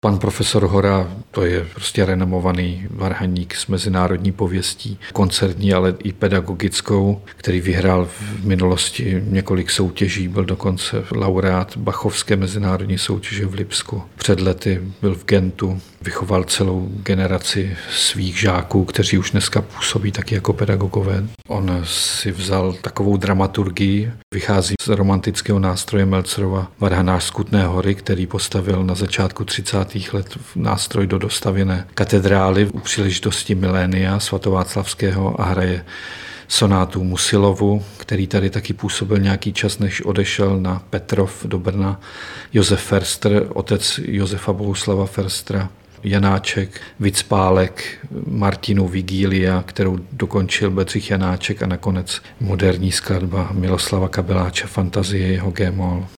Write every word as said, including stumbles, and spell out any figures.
Pan profesor Hora, to je prostě renomovaný varhaník s mezinárodní pověstí, koncertní, ale i pedagogickou, který vyhrál v minulosti několik soutěží, byl dokonce laureát Bachovské mezinárodní soutěže v Lipsku. Před lety byl v Gentu, vychoval celou generaci svých žáků, kteří už dneska působí taky jako pedagogové. On si vzal takovou dramaturgii, vychází z romantického nástroje Meltzerova Varhanář z Kutné Hory, který postavil na začátku třicátých let nástroj do dostavěné katedrály u příležitosti milénia svatováclavského a hraje sonátu Musilovu, který tady taky působil nějaký čas, než odešel na Petrov do Brna. Josef Förster, otec Josefa Bohuslava Förstra, Janáček, Vicpálek, Martinu Vigília, kterou dokončil Bedřich Janáček a nakonec moderní skladba Miloslava Kabeláče Fantazie jeho G-moll.